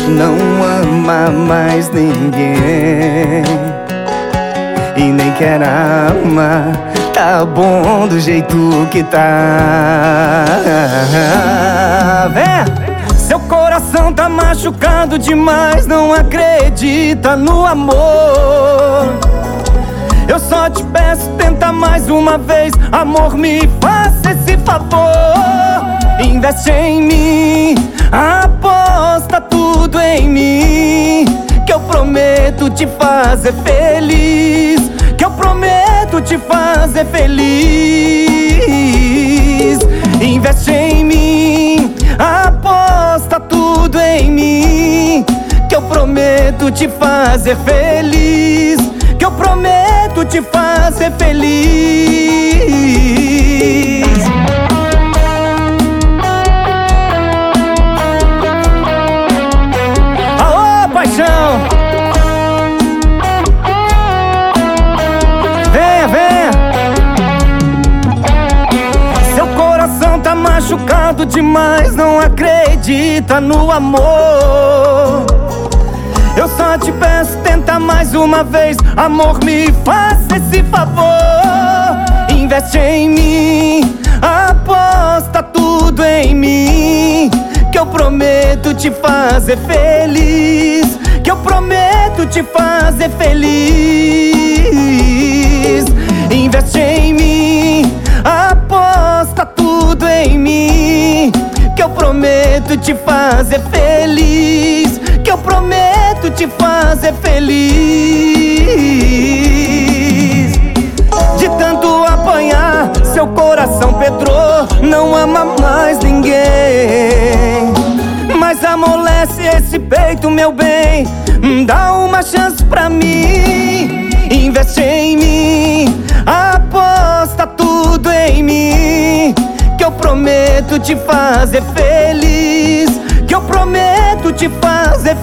não ama mais ninguém e nem quer amar. Tá bom do jeito que tá. Vem! Seu coração tá machucado demais, não acredita no amor. Eu só te peço, tenta mais uma vez. Amor, me faça esse favor. Investe em mim, aposta tudo em mim, que eu prometo te fazer feliz, que eu prometo te fazer feliz. Investe em mim, aposta tudo em mim, que eu prometo te fazer feliz, que eu prometo te fazer feliz. Aô, paixão! Venha, venha! Seu coração tá machucado demais, não acredita no amor. Eu só te peço, tenta mais uma vez. Amor, me faça esse favor. Investe em mim, aposta tudo em mim, que eu prometo te fazer feliz, que eu prometo te fazer feliz. Investe em mim, aposta tudo em mim, que eu prometo te fazer feliz, que eu prometo te fazer feliz. De tanto apanhar, seu coração pedrou, não ama mais ninguém. Mas amolece esse peito, meu bem, dá uma chance pra mim. Investe em mim, aposta tudo em mim, que eu prometo te fazer feliz, que eu prometo te fazer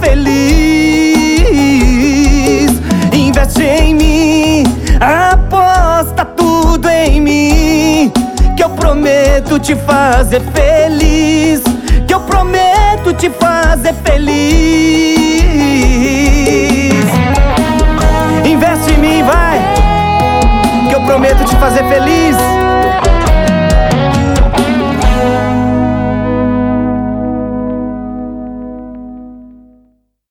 feliz. Investe em mim, aposta tudo em mim, que eu prometo te fazer feliz, que eu prometo te fazer feliz. Investe em mim, vai, que eu prometo te fazer feliz.